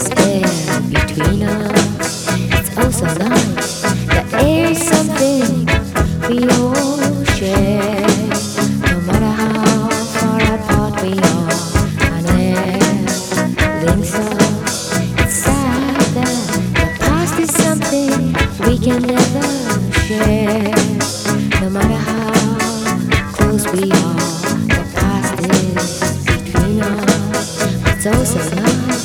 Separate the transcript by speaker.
Speaker 1: is there between us. It's also nice. The air is something we all share. No matter how far apart we are, I never think so.